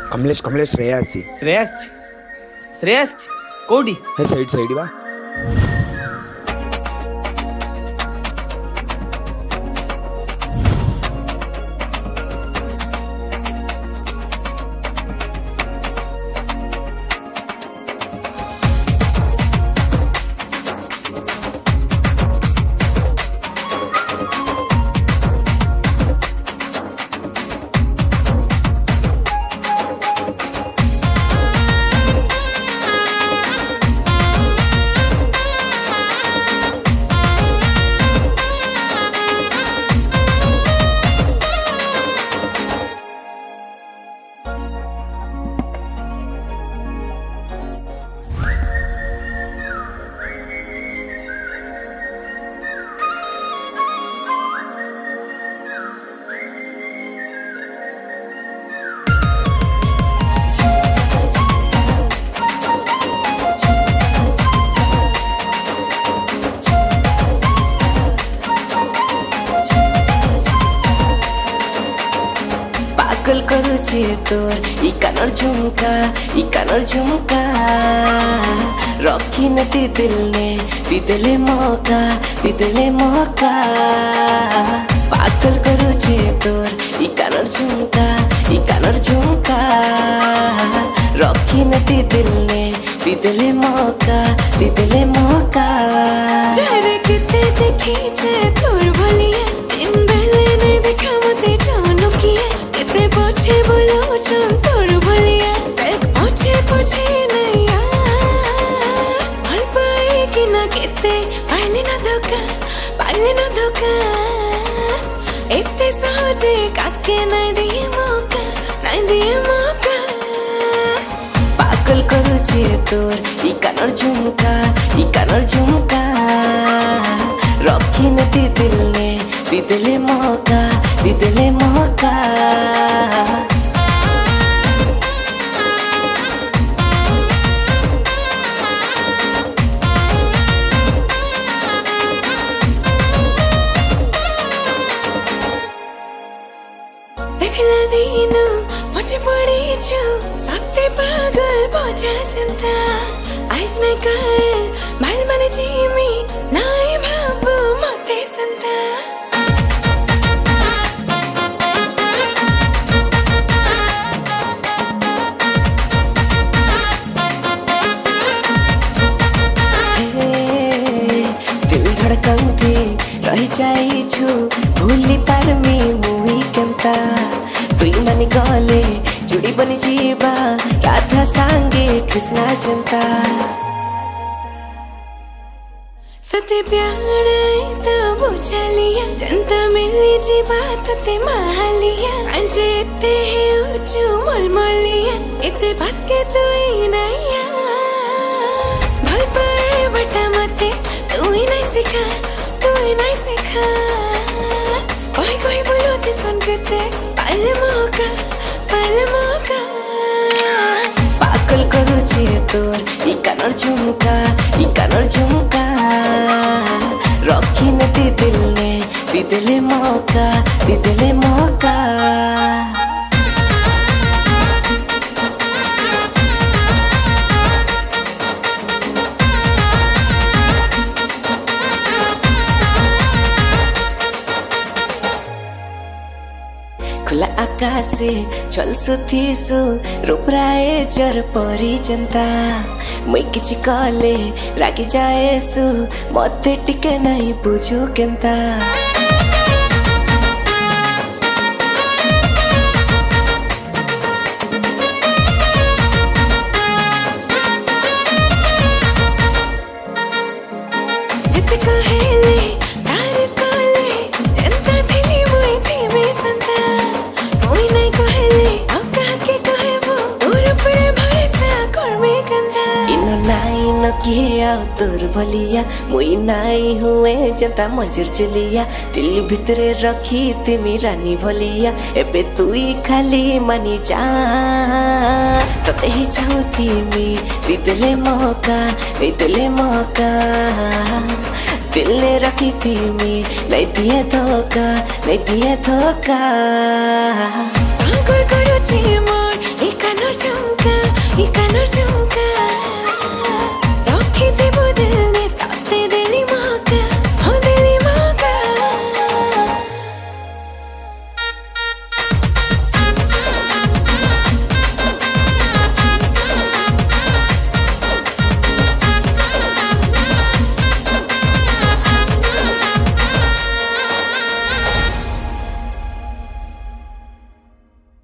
कमलेश कमलेश श्रेयासी श्रेयस श्रेयस कोडी हे side side बा पागल करुचे तोर इ कानर झुमका रखी न ती दिल ने ती दिले मौका पागल करुचे तोर इ कानर झुमका रखी न ती दिल ने ती दिले मौका जारे किते देखी जे तोर भलिया दिन बेले नहीं देखा मते जानो किए किते पछे बोलो चन तोर भलिया देख पछे नहीं भल पाए कि ना किते पाइले ना धोखा इतने सहजे काके नहीं दिए मौका पागल करुचे तोर इ कानर झुमका रखी न ती दिल ने ती दिले मौका देखला दिनु मचे पड़ी छु सत्य पागल बोझा चिंता आइज नहीं कहल भाल मने जीमी नाई भाबू मते संता दिल धड़कन थी रही जाई छु भूली पारमी मुई केंता तुई मानी गले जुड़ी बनी जीवा राधा सांगे कृष्णा जनता सते प्यार तो बुझा लिया जनता मिली जी बात ते महालिया अंजे ते है ऊंचू मलमलिया इते बस के तू ही नहीं भल पाए बटा मते तू ही नहीं सिखा कोई बोलो ते सुन के ते पहले मौका पागल करुचे तोर इ कानर झुमका रखी न ती दिल ने ती दिले मौका खुला आकाशे चलसु थिसु रूपराए जर परी जनता मुई किछि कले रागी जाएसु मते टिके नहीं बुझु केंता जिते कहेले तारीफ कले जनता थिली मुई थी में संता मुई नहीं कहेले अब काके कहेबो तोर पर भरोसा करमे कंदा इन नाई न किया तोर भलिया मुई नाई हुए जनता मंजूर चलिया दिल भितरे रखी तिमी रानी भलिया एबे तुई खाली मानी जा तते ही चाहती मी दिले मौका दिल ने रखी थी मी नहीं दिए धोखा पागल करो छी मोर ଇ କାନର ଯୋଉ